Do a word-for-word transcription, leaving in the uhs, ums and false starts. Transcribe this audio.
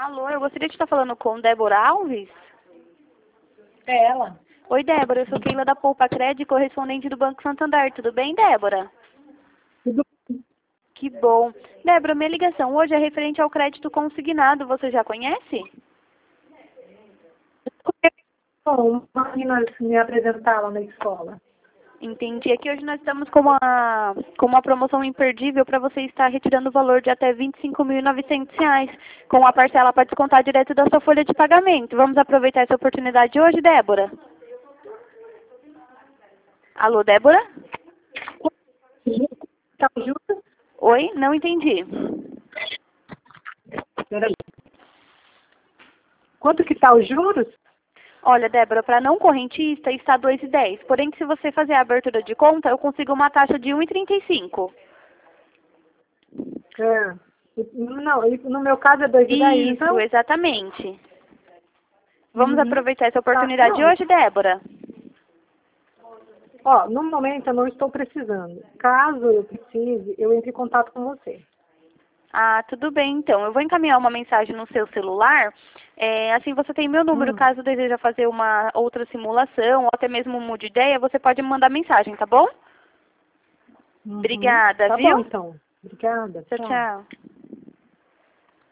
Alô, eu gostaria de estar falando com Débora Alves. É ela. Oi, Débora, eu sou Keila da Poupa Crédito, correspondente do Banco Santander. Tudo bem, Débora? Tudo Que bom. Débora, minha ligação hoje é referente ao crédito consignado. Você já conhece? bom. Uma menina me apresentar lá na escola. Entendi. Aqui hoje nós estamos com uma, com uma promoção imperdível para você estar retirando o valor de até vinte e cinco mil e novecentos reais, com a parcela para descontar direto da sua folha de pagamento. Vamos aproveitar essa oportunidade hoje, Débora? Alô, Débora? Tá justo? Oi? Não entendi. Peraí. Quanto que tá os juros? Olha, Débora, para não correntista está dois e dez. Porém, se você fazer a abertura de conta, eu consigo uma taxa de um e trinta e cinco. É. Não, no meu caso é dois e dez, Isso, então? exatamente. Vamos Uhum. aproveitar essa Tá, oportunidade pronto. hoje, Débora? Ó, no momento eu não estou precisando. Caso eu precise, eu entre em contato com você. Ah, tudo bem, então. Eu vou encaminhar uma mensagem no seu celular. É, assim você tem meu número. Hum. Caso deseja fazer uma outra simulação ou até mesmo mude ideia, você pode me mandar mensagem, tá bom? Uhum. Obrigada, Tá viu? bom, então. Obrigada. Tchau, Tchau. tchau.